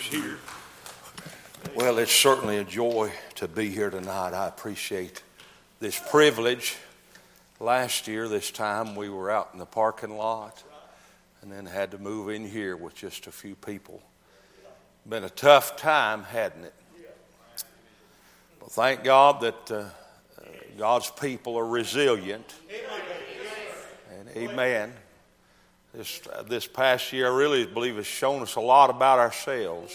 here. Well, it's certainly a joy to be here tonight. I appreciate this privilege. Last year, this time, we were out in the parking lot and then had to move in here with just a few people. Been a tough time, hadn't it? Well, thank God that God's people are resilient. And amen. This past year, I really believe has shown us a lot about ourselves.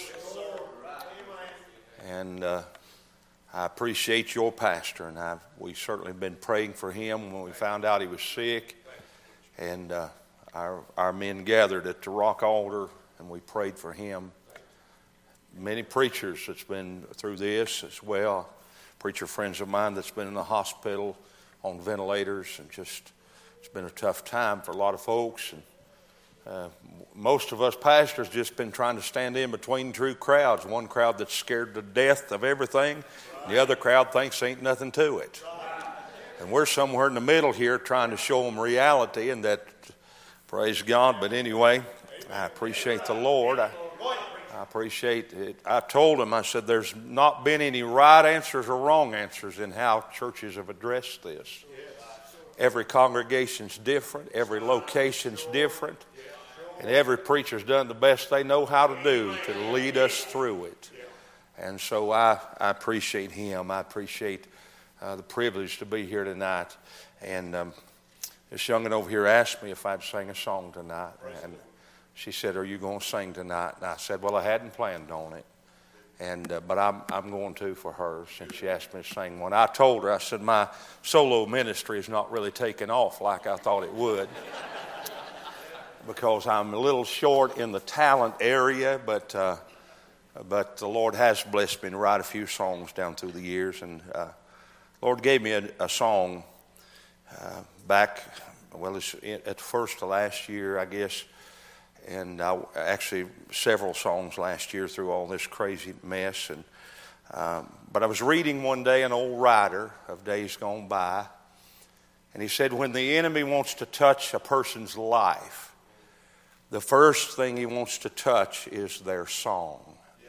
And I appreciate your pastor, and we certainly been praying for him when we found out he was sick. And our men gathered at the rock altar, and we prayed for him. Many preachers that's been through this as well. Preacher friends of mine that's been in the hospital on ventilators, and just it's been a tough time for a lot of folks. And most of us pastors just been trying to stand in between two crowds. One crowd that's scared to death of everything. The other crowd thinks ain't nothing to it. And we're somewhere in the middle here trying to show them reality, and that, praise God. But anyway, I appreciate the Lord. I appreciate it. I told him, I said, there's not been any right answers or wrong answers in how churches have addressed this. Every congregation's different. Every location's different. And every preacher's done the best they know how to do to lead us through it. And so I appreciate him. I appreciate the privilege to be here tonight. And this young'un over here asked me if I'd sing a song tonight. And she said, "Are you going to sing tonight?" And I said, "Well, I hadn't planned on it. But I'm going to for her since she asked me to sing one." I told her, I said, my solo ministry is not really taking off like I thought it would. Because I'm a little short in the talent area, but the Lord has blessed me to write a few songs down through the years. And Lord gave me a song back, well, it's at the first of last year, I guess. And actually several songs last year through all this crazy mess. And but I was reading one day an old writer of days gone by, and he said, when the enemy wants to touch a person's life, the first thing he wants to touch is their song.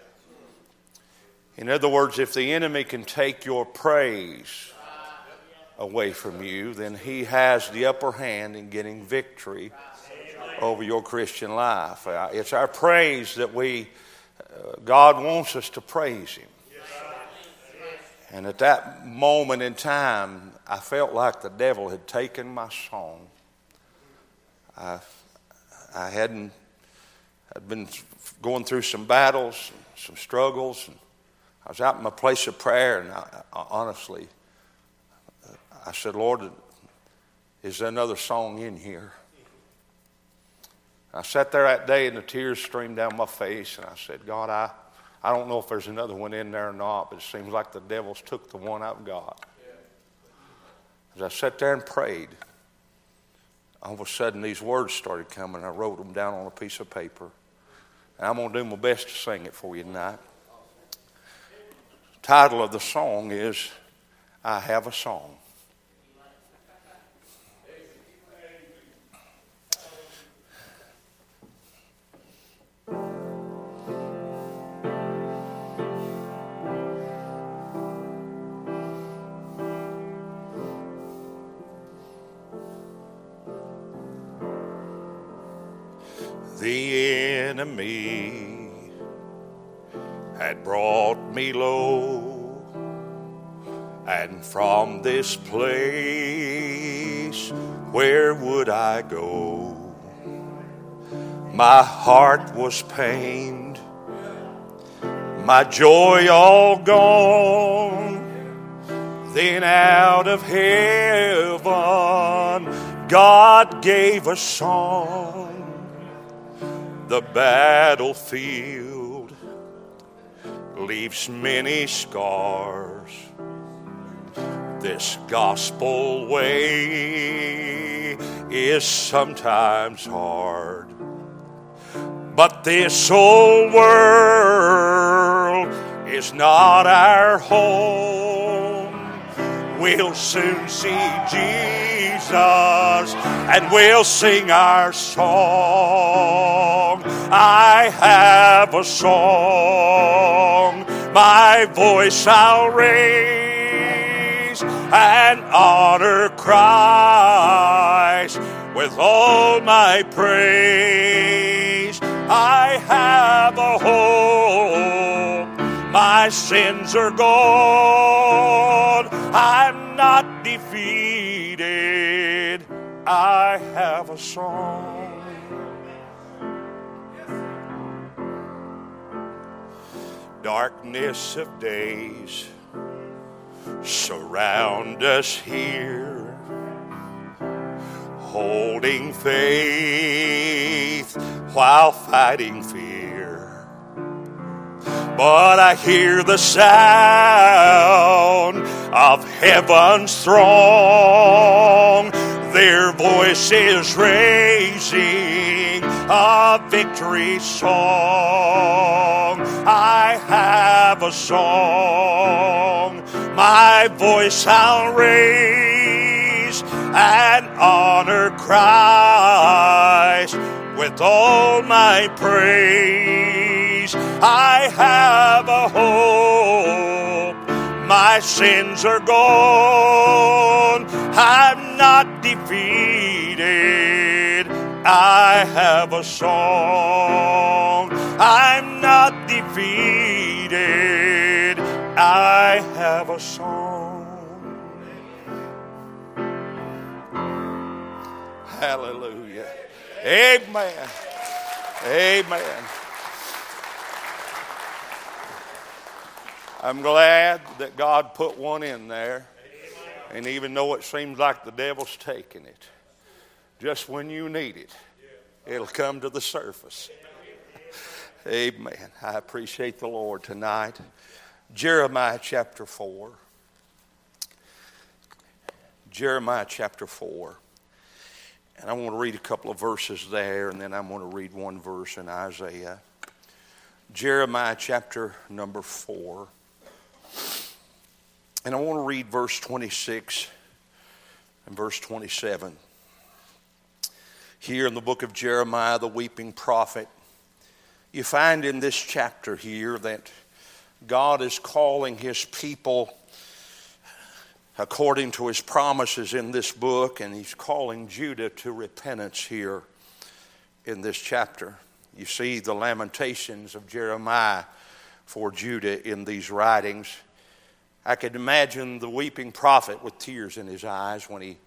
In other words, if the enemy can take your praise away from you, then he has the upper hand in getting victory over your Christian life. It's our praise that God wants us to praise him. And at that moment in time, I felt like the devil had taken my song. I'd been going through some battles, some struggles, and I was out in my place of prayer, and honestly, I said, "Lord, is there another song in here?" I sat there that day, and the tears streamed down my face, and I said, "God, I don't know if there's another one in there or not, but it seems like the devil's took the one I've got." As I sat there and prayed, all of a sudden these words started coming. I wrote them down on a piece of paper. And I'm going to do my best to sing it for you tonight. The title of the song is, "I Have a Song." The enemy had brought me low, and from this place, where would I go? My heart was pained, my joy all gone. Then out of heaven, God gave a song. The battlefield leaves many scars. This gospel way is sometimes hard. But this old world is not our home. we'll soon see Jesus, and we'll sing our song. I have a song, my voice I'll raise, and honor Christ with all my praise. I have a hope, my sins are gone, I'm not defeated, I have a song. Darkness of days surround us here, holding faith while fighting fear. But I hear the sound of heaven's throng, their voices raising a victory song. I have a song, my voice I'll raise, and honor Christ with all my praise. I have a hope, my sins are gone, I'm not defeated, I have a song. I'm not defeated, I have a song. Hallelujah. Amen. Amen. I'm glad that God put one in there. And even though it seems like the devil's taking it, just when you need it, it'll come to the surface. Amen. I appreciate the Lord tonight. Jeremiah chapter 4. Jeremiah chapter 4. And I want to read a couple of verses there, and then I'm going to read one verse in Isaiah. Jeremiah chapter number 4. And I want to read verse 26 and verse 27. Here in the book of Jeremiah, the weeping prophet, you find in this chapter here that God is calling his people according to his promises in this book, and he's calling Judah to repentance here in this chapter. You see the lamentations of Jeremiah for Judah in these writings. I could imagine the weeping prophet with tears in his eyes when he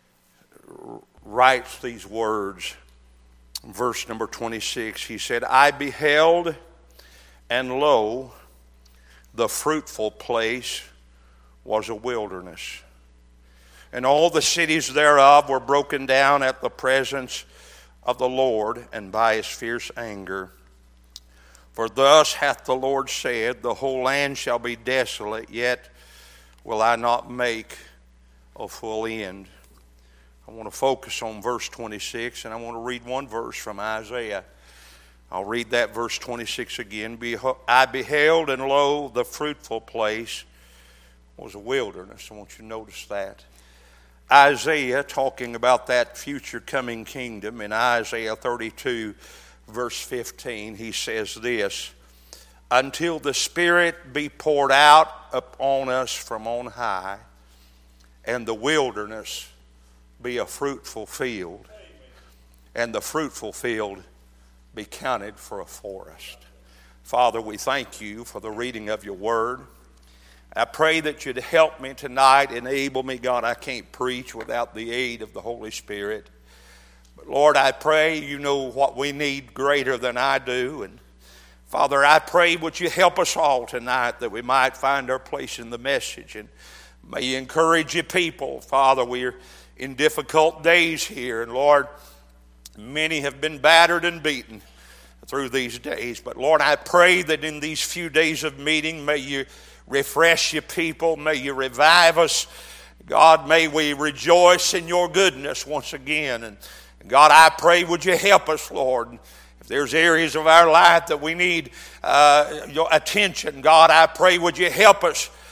writes these words. Verse number 26, he said, I beheld, and lo, the fruitful place was a wilderness, and all the cities thereof were broken down at the presence of the Lord and by his fierce anger. For thus hath the Lord said, the whole land shall be desolate, yet will I not make a full end. I want to focus on verse 26, and I want to read one verse from Isaiah. I'll read that verse 26 again. I beheld, and lo, the fruitful place was a wilderness. I want you to notice that. Isaiah, talking about that future coming kingdom, in Isaiah 32, verse 15, he says this, until the Spirit be poured out upon us from on high, and the wilderness be a fruitful field, and the fruitful field be counted for a forest. Father, we thank you for the reading of your word. I pray that you'd help me tonight, enable me. God, I can't preach without the aid of the Holy Spirit. But Lord, I pray you know what we need greater than I do. And Father, I pray would you help us all tonight that we might find our place in the message. And may you encourage your people. Father, we're in difficult days here. And Lord, many have been battered and beaten through these days. But Lord, I pray that in these few days of meeting, may you refresh your people. May you revive us. God, may we rejoice in your goodness once again. And God, I pray, would you help us, Lord? If there's areas of our life that we need your attention, God, I pray, would you help us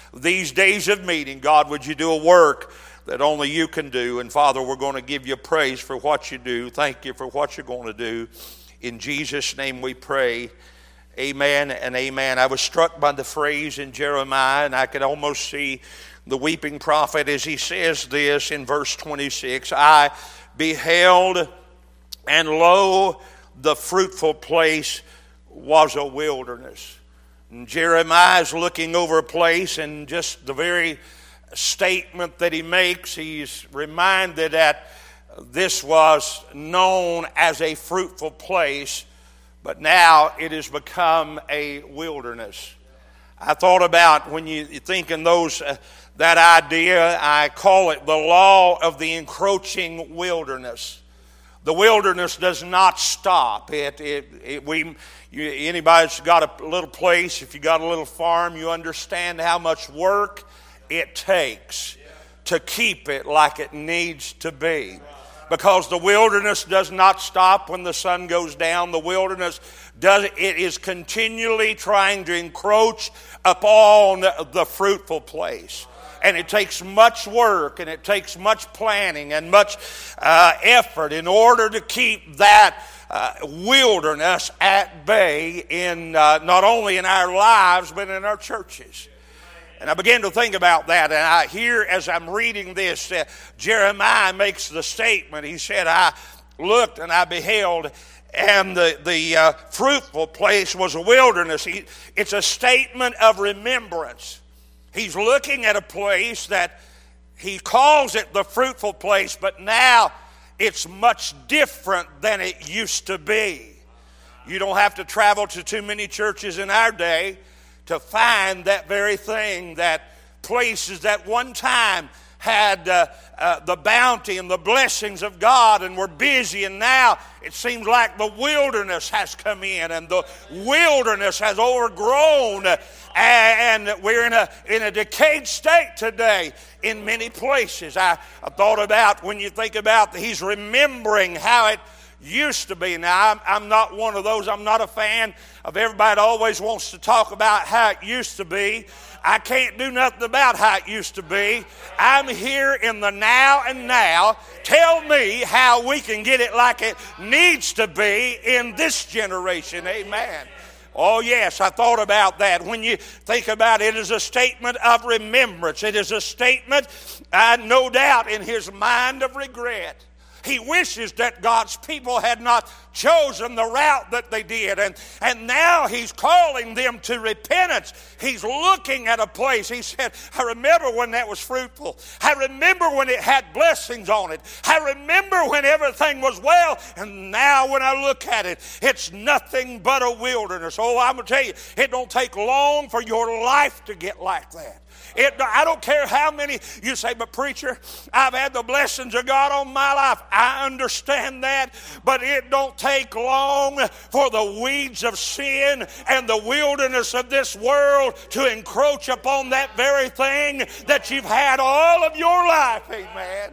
these days of meeting. God, would you do a work that only you can do? And Father, we're going to give you praise for what you do. Thank you for what you're going to do. In Jesus' name we pray. Amen and amen. I was struck by the phrase in Jeremiah, and I could almost see the weeping prophet as he says this in verse 26. I beheld, and lo, the fruitful place was a wilderness. And Jeremiah is looking over a place, and just the very statement that he makes, he's reminded that this was known as a fruitful place, but now it has become a wilderness. I thought about, when you think in those that idea, I call it the law of the encroaching wilderness. The wilderness does not stop. Anybody's got a little place, if you got a little farm, you understand how much work it takes to keep it like it needs to be. Because the wilderness does not stop when the sun goes down. The wilderness is continually trying to encroach upon the fruitful place. And it takes much work, and it takes much planning and much effort in order to keep that wilderness at bay in not only in our lives but in our churches. And I began to think about that, and I hear as I'm reading this, Jeremiah makes the statement. He said, I looked and I beheld, and the fruitful place was a wilderness. It's a statement of remembrance. He's looking at a place that he calls it the fruitful place, but now it's much different than it used to be. You don't have to travel to too many churches in our day to find that very thing, that places that one time had the bounty and the blessings of God and were busy, and now it seems like the wilderness has come in and the wilderness has overgrown, and we're in a decayed state today in many places. I thought about, when you think about, he's remembering how it used to be. Now, I'm not one of those. I'm not a fan of everybody that always wants to talk about how it used to be. I can't do nothing about how it used to be. I'm here in the now and now. Tell me how we can get it like it needs to be in this generation. Amen. Oh, yes, I thought about that. When you think about it, it is a statement of remembrance. It is a statement, no doubt, in his mind of regret. He wishes that God's people had not chosen the route that they did. And now he's calling them to repentance. He's looking at a place. He said, I remember when that was fruitful. I remember when it had blessings on it. I remember when everything was well. And now when I look at it, it's nothing but a wilderness. Oh, I'm going to tell you, it don't take long for your life to get like that. I don't care how many you say, but preacher, I've had the blessings of God on my life. I understand that, but it don't take long for the weeds of sin and the wilderness of this world to encroach upon that very thing that you've had all of your life. Amen.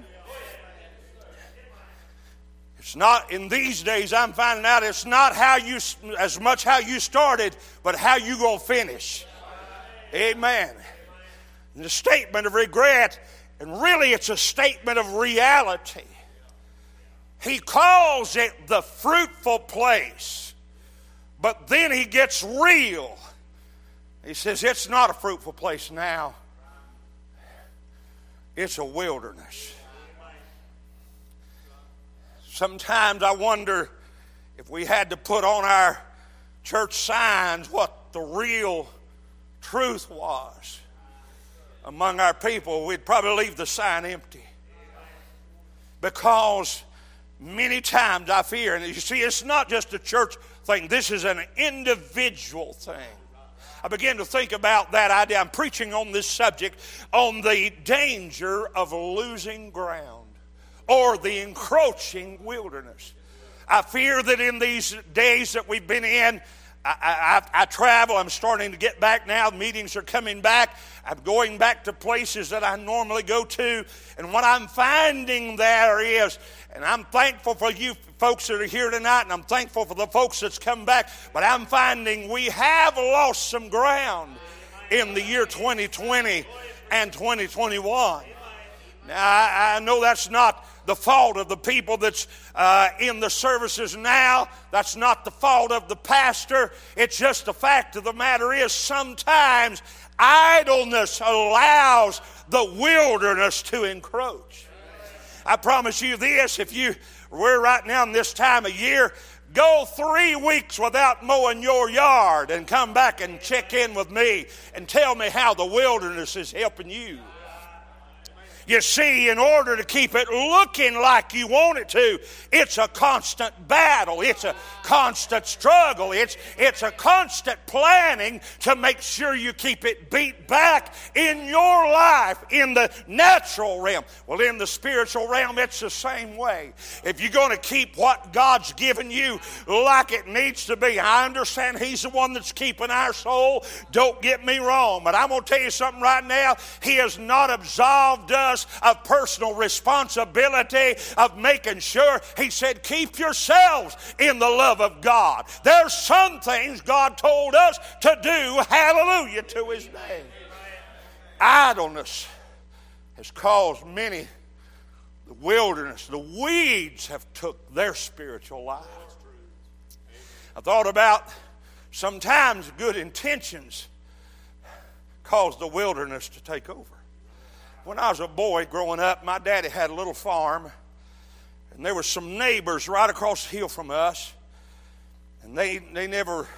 It's not, in these days, I'm finding out it's not as much how you started, but how you going to finish. Amen. And a statement of regret, and really it's a statement of reality. He calls it the fruitful place, but then he gets real. He says it's not a fruitful place now. It's a wilderness. Sometimes I wonder if we had to put on our church signs what the real truth was among our people, we'd probably leave the sign empty. Because many times I fear, and you see, it's not just a church thing. This is an individual thing. I began to think about that idea. I'm preaching on this subject, on the danger of losing ground or the encroaching wilderness. I fear that in these days that we've been in, I travel. I'm starting to get back now. Meetings are coming back. I'm going back to places that I normally go to. And what I'm finding there is, and I'm thankful for you folks that are here tonight, and I'm thankful for the folks that's come back, but I'm finding we have lost some ground. in the year 2020 and 2021. Now, I know that's not the fault of the people that's in the services now. That's not the fault of the pastor. It's just the fact of the matter is sometimes idleness allows the wilderness to encroach. I promise you this, we're right now in this time of year, go 3 weeks without mowing your yard and come back and check in with me and tell me how the wilderness is helping you. You see, in order to keep it looking like you want it to, it's a constant battle. It's a constant struggle. It's a constant planning to make sure you keep it beat back in your life, in the natural realm. Well, in the spiritual realm, it's the same way. If you're going to keep what God's given you like it needs to be, I understand He's the one that's keeping our soul. Don't get me wrong, but I'm going to tell you something right now. He has not absolved us of personal responsibility of making sure. He said, keep yourselves in the love of God. There's some things God told us to do, hallelujah, to His name. Idleness has caused many, the wilderness, the weeds have took their spiritual life. I thought about sometimes good intentions cause the wilderness to take over. When I was a boy growing up, my daddy had a little farm, and there were some neighbors right across the hill from us, and they never,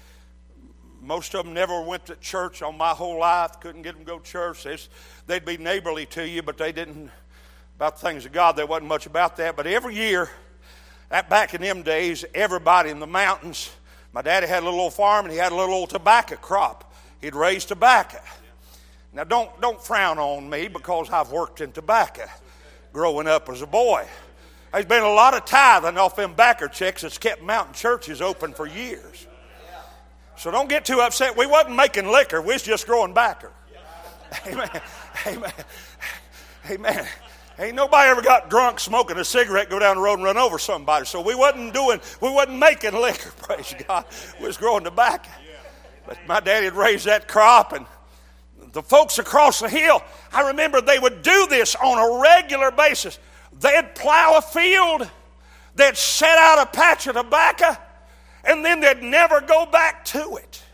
most of them never went to church on my whole life. Couldn't get them to go to church. They'd be neighborly to you, but they didn't, about the things of God, there wasn't much about that. But every year, back in them days, everybody in the mountains, my daddy had a little old farm, and he had a little old tobacco crop. He'd raise tobacco. Now, don't frown on me because I've worked in tobacco growing up as a boy. There's been a lot of tithing off them backer checks that's kept mountain churches open for years. So don't get too upset. We wasn't making liquor. We was just growing backer. Amen. Amen. Amen. Ain't nobody ever got drunk smoking a cigarette, go down the road and run over somebody. So we wasn't making liquor, praise God. We was growing tobacco. But my daddy had raised that crop, and the folks across the hill, I remember they would do this on a regular basis. They'd plow a field, they'd set out a patch of tobacco, and then they'd never go back to it.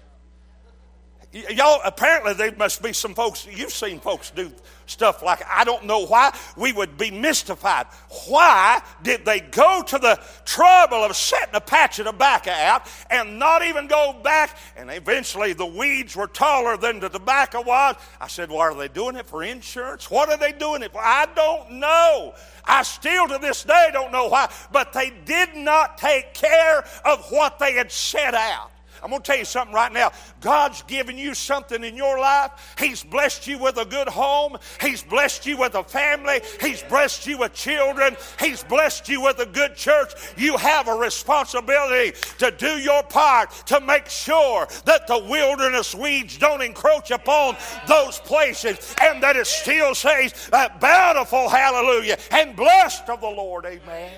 Y'all, apparently there must be some folks, you've seen folks do stuff like, I don't know why. We would be mystified. Why did they go to the trouble of setting a patch of tobacco out and not even go back? And eventually the weeds were taller than the tobacco was. I said, well, are they doing it for insurance? What are they doing it for? I don't know. I still to this day don't know why. But they did not take care of what they had set out. I'm going to tell you something right now. God's given you something in your life. He's blessed you with a good home. He's blessed you with a family. He's blessed you with children. He's blessed you with a good church. You have a responsibility to do your part to make sure that the wilderness weeds don't encroach upon those places, and that it still says bountiful, hallelujah, and blessed of the Lord, amen.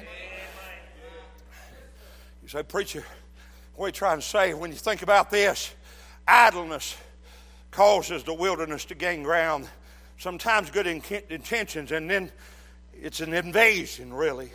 You say, preacher, what are you trying to say? When you think about this, idleness causes the wilderness to gain ground. Sometimes good intentions, and then it's an invasion, really.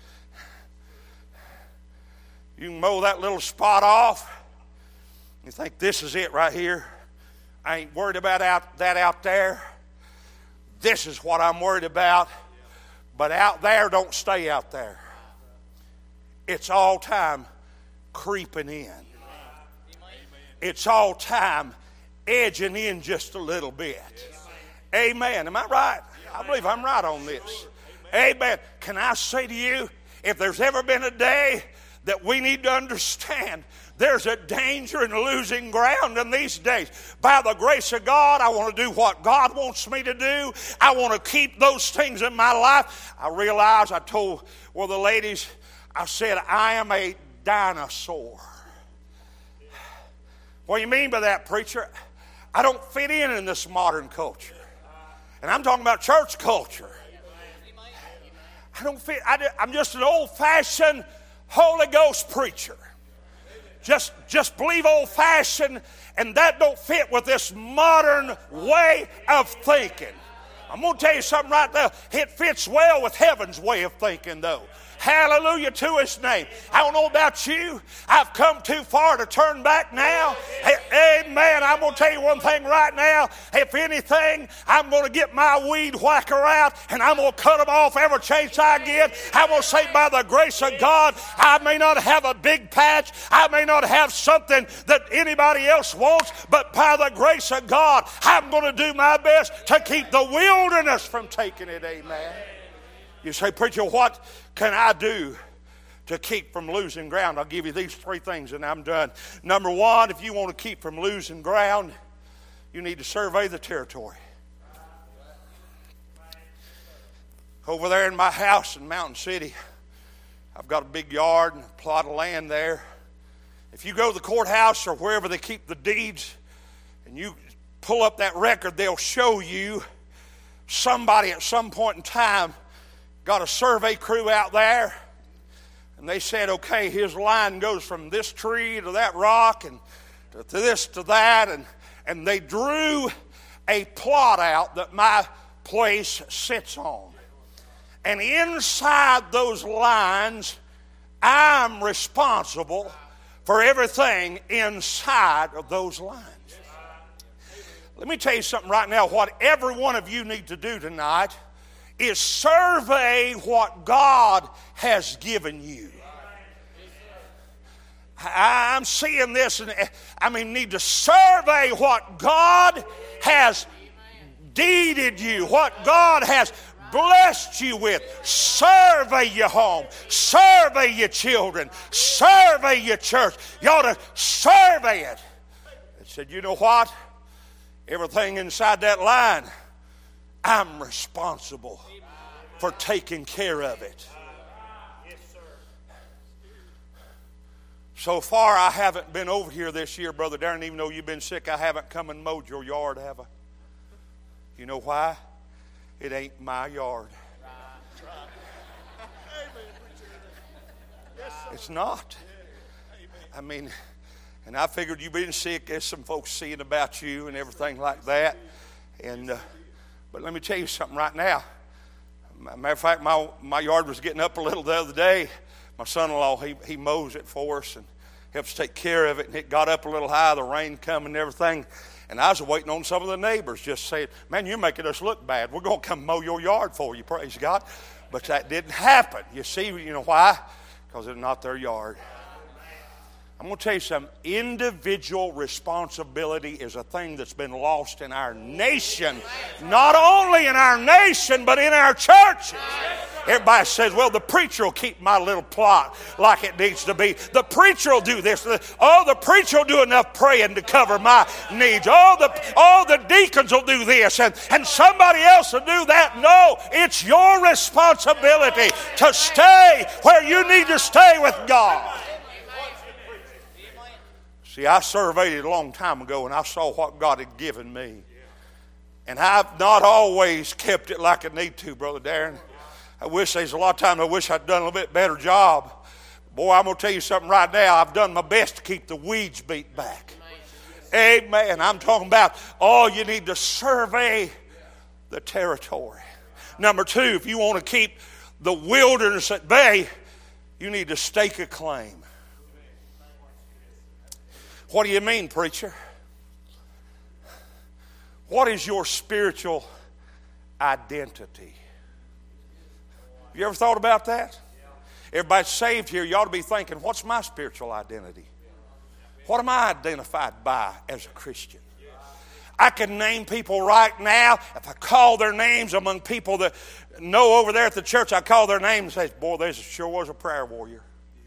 You can mow that little spot off. You think this is it right here. I ain't worried about that out there. This is what I'm worried about. But out there, don't stay out there. It's all time creeping in. It's all time edging in just a little bit. Amen. Am I right? I believe I'm right on this. Amen. Can I say to you, if there's ever been a day that we need to understand there's a danger in losing ground in these days. By the grace of God, I want to do what God wants me to do. I want to keep those things in my life. I realized, I told one of the ladies, I said, I am a dinosaur. What do you mean by that, preacher? I don't fit in this modern culture. And I'm talking about church culture. I don't fit. I'm just an old-fashioned Holy Ghost preacher. Just believe old-fashioned And that don't fit with this modern way of thinking. I'm going to tell you something right now. It fits well with heaven's way of thinking, though. Hallelujah to His name. I don't know about you. I've come too far to turn back now. Amen. I'm going to tell you one thing right now. If anything, I'm going to get my weed whacker out and I'm going to cut them off every chance I get. I'm going to say by the grace of God, I may not have a big patch. I may not have something that anybody else wants, but by the grace of God, I'm going to do my best to keep the wilderness from taking it. Amen. You say, preacher, what can I do to keep from losing ground? I'll give you these 3 things and I'm done. Number 1, if you want to keep from losing ground, you need to survey the territory. Over there in my house in Mountain City, I've got a big yard and a plot of land there. If you go to the courthouse or wherever they keep the deeds and you pull up that record, they'll show you somebody at some point in time got a survey crew out there, and they said, okay, his line goes from this tree to that rock and to this to that, and they drew a plot out that my place sits on. And inside those lines, I'm responsible for everything inside of those lines. Let me tell you something right now. What every one of you need to do tonight is survey what God has given you. I'm seeing this, and need to survey what God has deeded you, what God has blessed you with. Survey your home, survey your children, survey your church. You ought to survey it. They said, you know what? Everything inside that line, I'm responsible for taking care of it. So far, I haven't been over here this year, Brother Darren. Even though you've been sick, I haven't come and mowed your yard, have I? You know why? It ain't my yard. It's not. And I figured you being sick, there's some folks seeing about you and everything like that. But let me tell you something right now. Matter of fact, my yard was getting up a little the other day. My son-in-law, he mows it for us and helps take care of it. And it got up a little high, the rain coming and everything. And I was waiting on some of the neighbors just saying, man, you're making us look bad. We're going to come mow your yard for you, praise God. But that didn't happen. You see, you know why? Because it's not their yard. I'm going to tell you something. Individual responsibility is a thing that's been lost in our nation. Not only in our nation, but in our churches. Everybody says, well, the preacher will keep my little plot like it needs to be. The preacher will do this. Oh, the preacher will do enough praying to cover my needs. Oh, the deacons will do this. And somebody else will do that. No, it's your responsibility to stay where you need to stay with God. See, I surveyed it a long time ago, and I saw what God had given me. And I've not always kept it like I need to, Brother Darren. I wish there's a lot of times I wish I'd done a little bit better job. Boy, I'm going to tell you something right now. I've done my best to keep the weeds beat back. Amen. I'm talking about, you need to survey the territory. Number 2, if you want to keep the wilderness at bay, you need to stake a claim. What do you mean, preacher? What is your spiritual identity? You ever thought about that? Everybody's saved here. You ought to be thinking, what's my spiritual identity? What am I identified by as a Christian? I can name people right now. If I call their names among people that know over there at the church, I call their names and say, boy, there sure was a prayer warrior.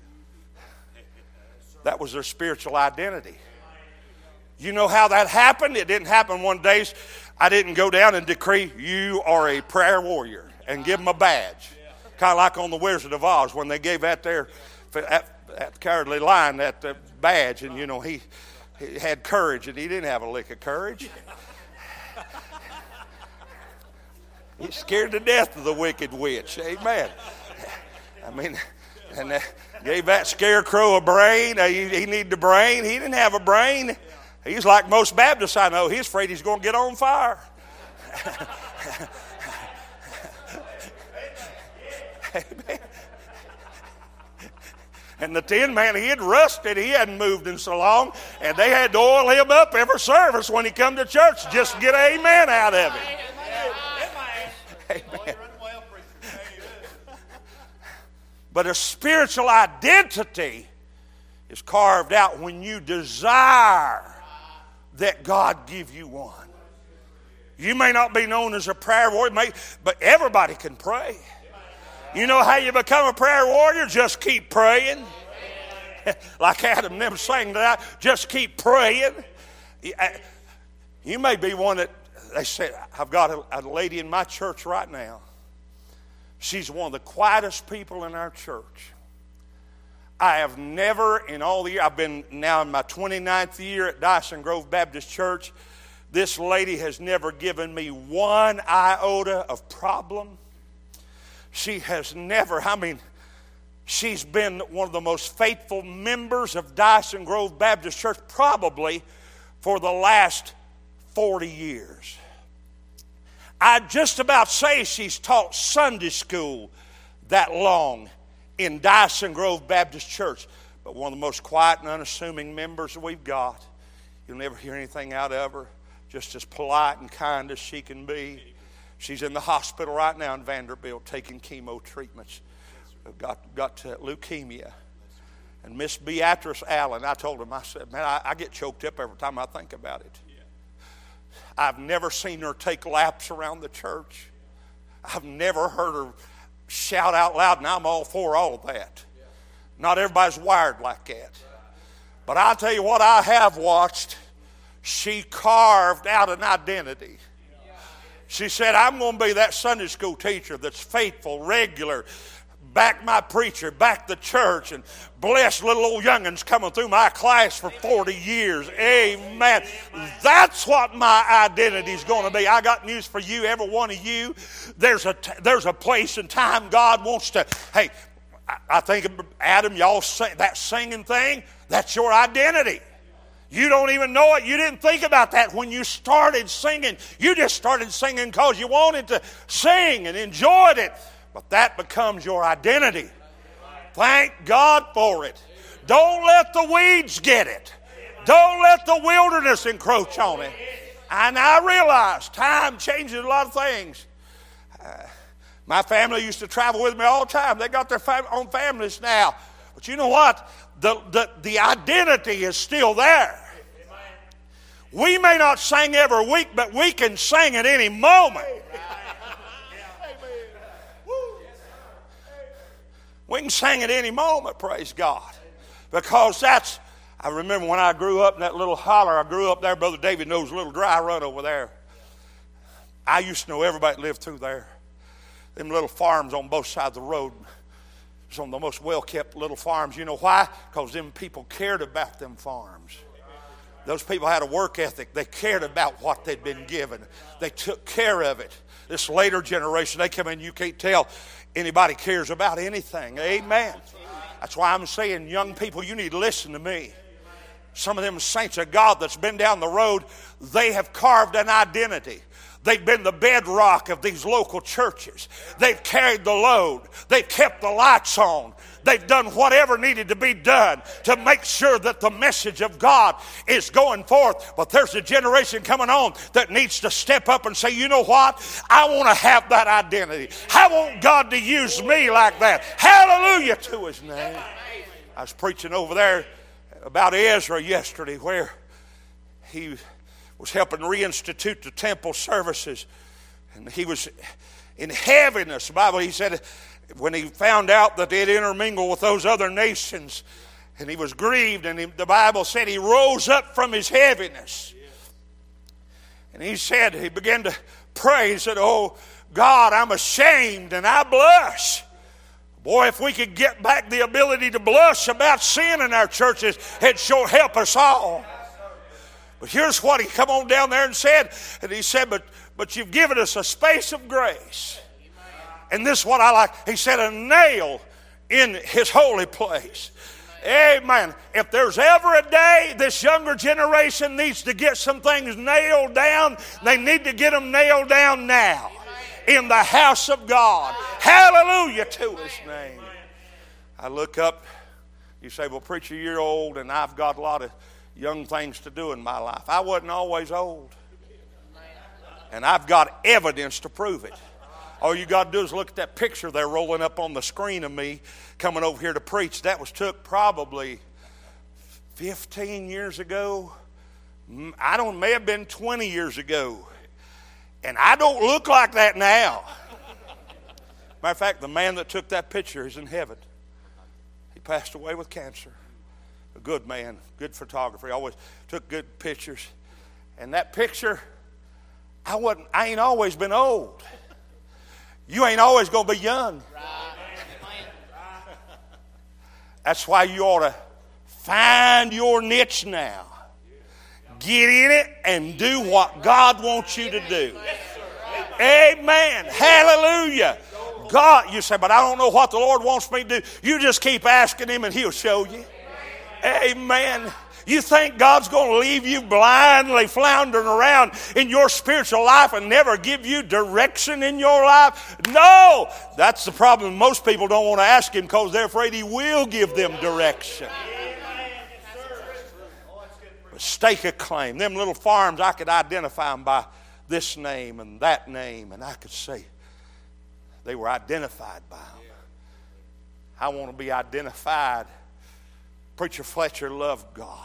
That was their spiritual identity. You know how that happened? It didn't happen one day. I didn't go down and decree, you are a prayer warrior, and give them a badge. Kind of like on the Wizard of Oz when they gave that there, that Cowardly Lion, that badge. And, he had courage, and he didn't have a lick of courage. He's scared to death of the wicked witch. Amen. And gave that scarecrow a brain. He needed a brain. He didn't have a brain. He's like most Baptists I know. He's afraid he's going to get on fire. Amen. And the tin man, he had rusted. He hadn't moved in so long. And they had to oil him up every service when he come to church just to get an amen out of him. Amen. But a spiritual identity is carved out when you desire that God give you one. You may not be known as a prayer warrior, but everybody can pray. You know how you become a prayer warrior? Just keep praying. Like Adam and them sang that. Just keep praying. You may be one that, they said, I've got a lady in my church right now. She's one of the quietest people in our church. I have never in all the years, I've been now in my 29th year at Dyson Grove Baptist Church. This lady has never given me one iota of problem. She has never, she's been one of the most faithful members of Dyson Grove Baptist Church probably for the last 40 years. I'd just about say she's taught Sunday school that long in Dyson Grove Baptist Church. But one of the most quiet and unassuming members we've got. You'll never hear anything out of her. Just as polite and kind as she can be. She's in the hospital right now in Vanderbilt taking chemo treatments. Got leukemia. And Miss Beatrice Allen, I told him, I said, man, I get choked up every time I think about it. I've never seen her take laps around the church. I've never heard her shout out loud, and I'm all for all of that. Not everybody's wired like that. But I'll tell you what I have watched. She carved out an identity. She said, I'm going to be that Sunday school teacher that's faithful, regular, back my preacher, back the church, and bless little old young'uns coming through my class for 40 years. Amen. That's what my identity is going to be. I got news for you, every one of you. There's a place and time God wants to, hey, I think, Adam, y'all say that singing thing, that's your identity. You don't even know it. You didn't think about that when you started singing. You just started singing because you wanted to sing and enjoyed it. But that becomes your identity. Thank God for it. Don't let the weeds get it. Don't let the wilderness encroach on it. And I realize time changes a lot of things. My family used to travel with me all the time. They got their own families now. But you know what? The identity is still there. We may not sing every week, but we can sing at any moment. We can sing at any moment, praise God. Because I remember when I grew up in that little holler, I grew up there, Brother David knows, a little dry run over there. I used to know everybody that lived through there. Them little farms on both sides of the road. It's on the most well-kept little farms. You know why? Because them people cared about them farms. Those people had a work ethic. They cared about what they'd been given. They took care of it. This later generation, they come in, you can't tell anybody cares about anything. Amen. That's why I'm saying, young people, you need to listen to me. Some of them saints of God that's been down the road, they have carved an identity. They've been the bedrock of these local churches. They've carried the load. They've kept the lights on. They've done whatever needed to be done to make sure that the message of God is going forth. But there's a generation coming on that needs to step up and say, you know what? I want to have that identity. I want God to use me like that. Hallelujah to His name. I was preaching over there about Ezra yesterday, where he was helping reinstitute the temple services. And he was in heaviness. The Bible, he said, when he found out that they'd intermingled with those other nations, and he was grieved, and the Bible said he rose up from his heaviness. And he said, he began to pray. He said, oh, God, I'm ashamed and I blush. Boy, if we could get back the ability to blush about sin in our churches, it'd sure help us all. But here's what he come on down there and said. And he said, but you've given us a space of grace. And this is what I like. He said, a nail in His holy place. Amen. If there's ever a day this younger generation needs to get some things nailed down, they need to get them nailed down now in the house of God. Hallelujah to His name. I look up, you say, well, preacher, you're old and I've got a lot of young things to do in my life. I wasn't always old. And I've got evidence to prove it. All you got to do is look at that picture there rolling up on the screen of me coming over here to preach. That was took probably 15 years ago. May have been 20 years ago. And I don't look like that now. Matter of fact, the man that took that picture is in heaven. He passed away with cancer. A good man, good photographer. He always took good pictures. And that picture, I ain't always been old. You ain't always going to be young. That's why you ought to find your niche now. Get in it and do what God wants you to do. Amen. Hallelujah. God, you say, but I don't know what the Lord wants me to do. You just keep asking Him and He'll show you. Amen. You think God's going to leave you blindly floundering around in your spiritual life and never give you direction in your life? No! That's the problem. Most people don't want to ask Him because they're afraid He will give them direction. Stake a claim. Them little farms, I could identify them by this name and that name, and I could say they were identified by them. I want to be identified. Preacher Fletcher loved God.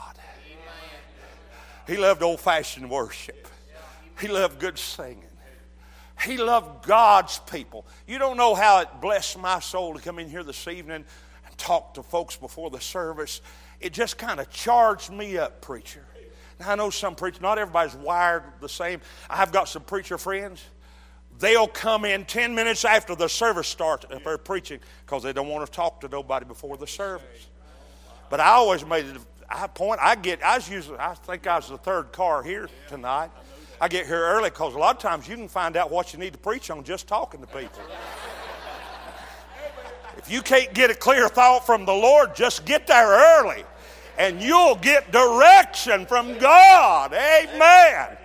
He loved old-fashioned worship. He loved good singing. He loved God's people. You don't know how it blessed my soul to come in here this evening and talk to folks before the service. It just kind of charged me up, preacher. Now, I know some preachers, not everybody's wired the same. I've got some preacher friends. They'll come in 10 minutes after the service starts if they're preaching because they don't want to talk to nobody before the service. But I always made it a point. I think I was the third car here tonight. I get here early because a lot of times you can find out what you need to preach on just talking to people. If you can't get a clear thought from the Lord, just get there early and you'll get direction from God. Amen.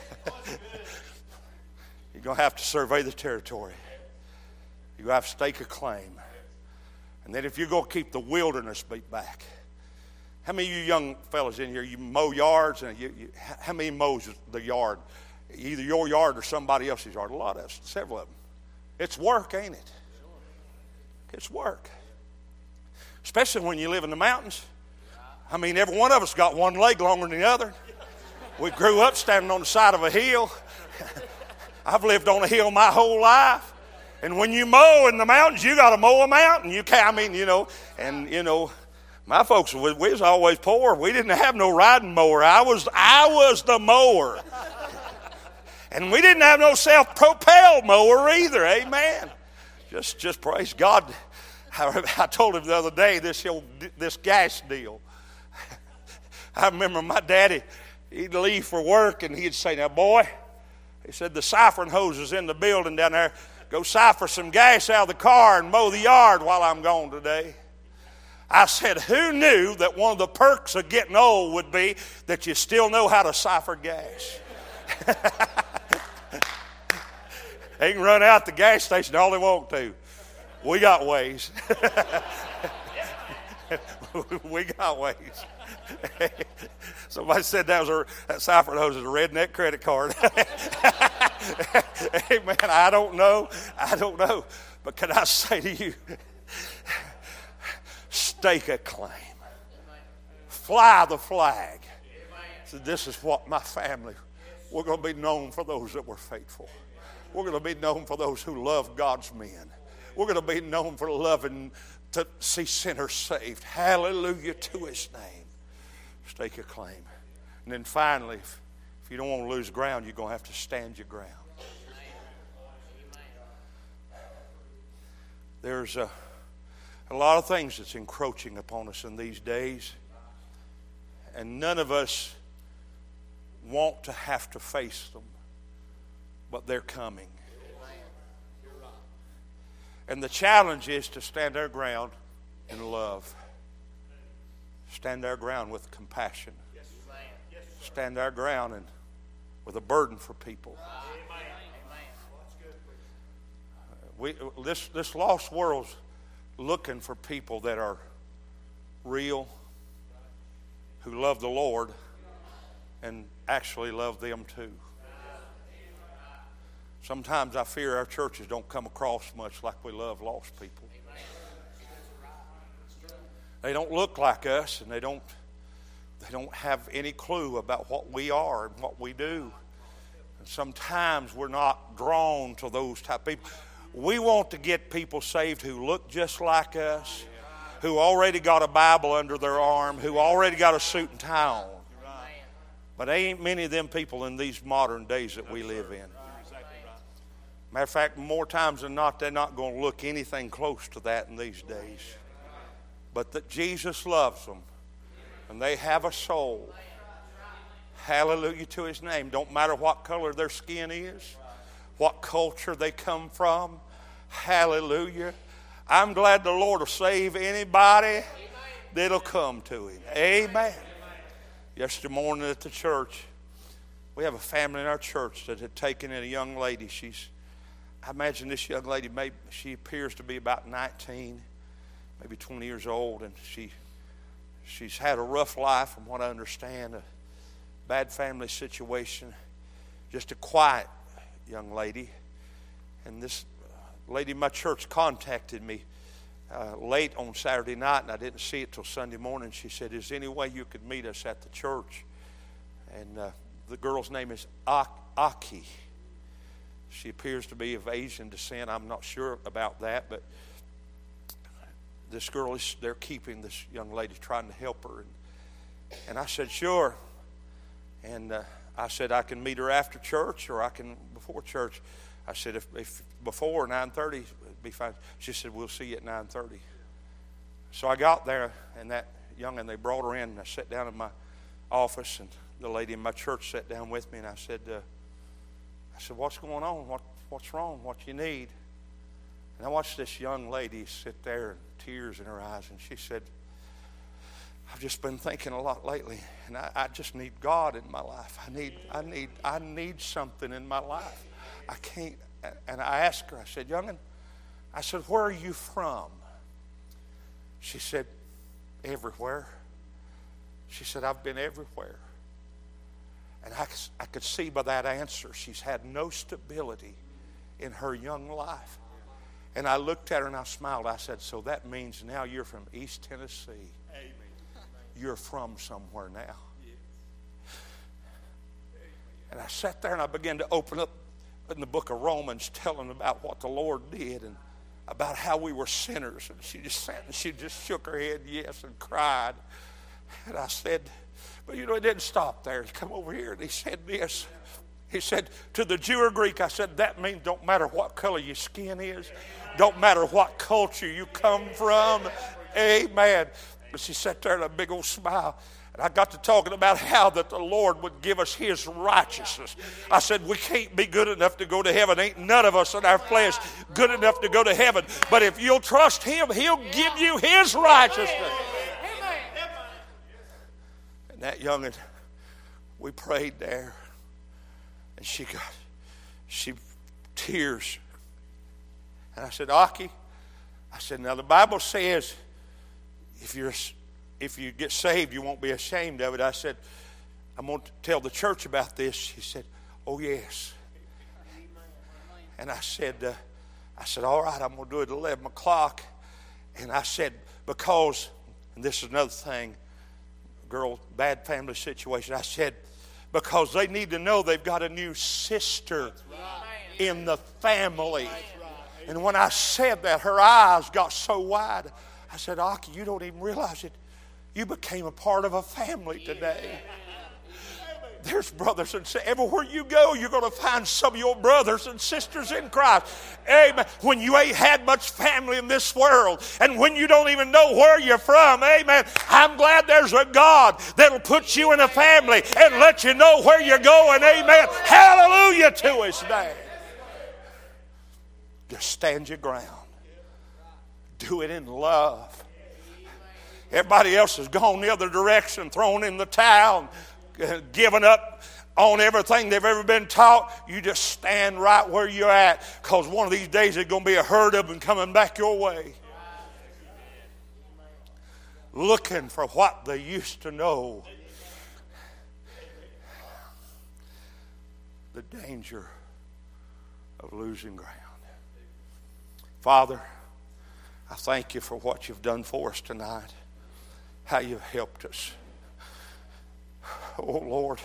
You're going to have to survey the territory. You're going to have to stake a claim. And then if you're going to keep the wilderness beat back. How many of you young fellas in here, you mow yards? And how many mows the yard? Either your yard or somebody else's yard. A lot of us, several of them. It's work, ain't it? It's work. Especially when you live in the mountains. I mean, every one of us got one leg longer than the other. We grew up standing on the side of a hill. I've lived on a hill my whole life. And when you mow in the mountains, you got to mow a mountain. My folks, we was always poor. We didn't have no riding mower. I was the mower. And we didn't have no self-propelled mower either. Amen. Just praise God. I told him the other day this gas deal. I remember my daddy, he'd leave for work and he'd say, now boy, he said, the siphon hose is in the building down there. Go siphon some gas out of the car and mow the yard while I'm gone today. I said, who knew that one of the perks of getting old would be that you still know how to siphon gas? They can run out the gas station all they want to. We got ways. We got ways. Somebody said that siphon hose is a redneck credit card. Hey, man, I don't know. But can I say to you, stake a claim. Fly the flag. So this is what my family, we're going to be known for those that were faithful. We're going to be known for those who love God's men. We're going to be known for loving to see sinners saved. Hallelujah to His name. Stake a claim. And then finally, if you don't want to lose ground, you're going to have to stand your ground. There's a lot of things that's encroaching upon us in these days, and none of us want to have to face them, but they're coming. And the challenge is to stand our ground in love. stand our ground with compassion. Stand our ground and with a burden for people. This lost world's looking for people that are real, who love the Lord and actually love them too. Sometimes I fear our churches don't come across much like we love lost people. They don't look like us, and they don't have any clue about what we are and what we do. And sometimes we're not drawn to those type of people. We want to get people saved who look just like us, who already got a Bible under their arm, who already got a suit and tie on. But there ain't many of them people in these modern days that we live in. Matter of fact, more times than not, they're not going to look anything close to that in these days. But that Jesus loves them, and they have a soul. Hallelujah to His name. Don't matter what color their skin is, what culture they come from. Hallelujah. I'm glad the Lord will save anybody that'll come to Him. Amen. Yesterday morning at the church, we have a family in our church that had taken in a young lady. I imagine this young lady, she appears to be about 19, maybe 20 years old, and she's had a rough life from what I understand, a bad family situation, just a quiet young lady. And this lady in my church contacted me late on Saturday night, and I didn't see it till Sunday morning. She said, "Is there any way you could meet us at the church?" And the girl's name is Aki. She appears to be of Asian descent. I'm not sure about that, but this girl they're keeping this young lady, trying to help her. And I said, "Sure." And I said, "I can meet her after church, or I can before church." I said, if before 9:30 it'd be fine. She said, "We'll see you at 9:30. So I got there, and that young'un, they brought her in, and I sat down in my office, and the lady in my church sat down with me, and I said, "What's going on? What's wrong? What you need?" And I watched this young lady sit there, and tears in her eyes, and she said, "I've just been thinking a lot lately, and I just need God in my life. I need something in my life. I can't." And I asked her, I said, "Young'un," I said, "where are you from?" She said, "Everywhere." She said, "I've been everywhere." And I could see by that answer she's had no stability in her young life. And I looked at her and I smiled. I said, "So that means now you're from East Tennessee. Amen. You're from somewhere now." And I sat there and I began to open up in the book of Romans, telling about what the Lord did and about how we were sinners. And she just sat and she just shook her head yes and cried. And I said, but it didn't stop there. He come over here and he said this. He said, "To the Jew or Greek," I said, "that means don't matter what color your skin is. Don't matter what culture you come from." Amen. But she sat there with a big old smile. And I got to talking about how that the Lord would give us His righteousness. I said, we can't be good enough to go to heaven. Ain't none of us in our flesh good enough to go to heaven. But if you'll trust Him, He'll give you His righteousness. And that young'un, we prayed there. And she tears. And I said, "Aki," I said, "now the Bible says if you get saved, you won't be ashamed of it." I said, "I'm going to tell the church about this." She said, "Oh, yes." And I said, "All right, I'm going to do it at 11 o'clock. And I said, because, and this is another thing, girl, bad family situation. I said, because they need to know they've got a new sister in the family. And when I said that, her eyes got so wide. I said, "Aki, you don't even realize it. You became a part of a family today." There's brothers and sisters. Everywhere you go, you're going to find some of your brothers and sisters in Christ. Amen. When you ain't had much family in this world, and when you don't even know where you're from, amen, I'm glad there's a God that'll put you in a family and let you know where you're going. Amen. Hallelujah to His name. Just stand your ground. Do it in love. Everybody else has gone the other direction, thrown in the towel, given up on everything they've ever been taught. You just stand right where you're at, because one of these days there's going to be a herd of them coming back your way, looking for what they used to know. The danger of losing ground. Father, I thank you for what you've done for us tonight, how you've helped us. Oh, Lord,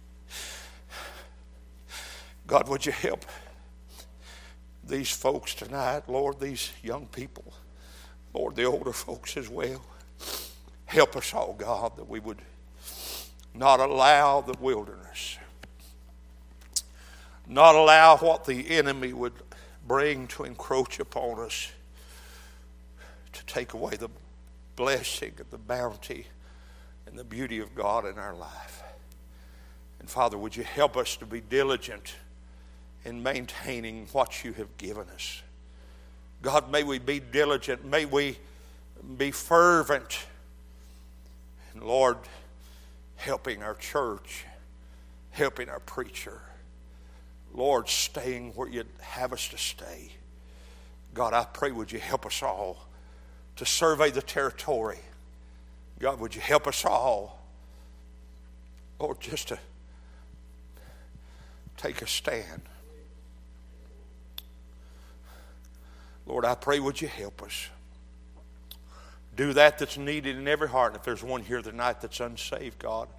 God, would you help these folks tonight, Lord, these young people, Lord, the older folks as well. Help us all, God, that we would not allow the wilderness, not allow what the enemy would bring to encroach upon us, to take away the blessing and the bounty and the beauty of God in our life. And Father, would you help us to be diligent in maintaining what you have given us. God, may we be diligent. May we be fervent. And Lord, helping our church, helping our preacher. Lord, staying where you'd have us to stay. God, I pray, would you help us all to survey the territory. God, would you help us all, Lord, just to take a stand. Lord, I pray, would you help us do that that's needed in every heart. And if there's one here tonight that's unsaved, God,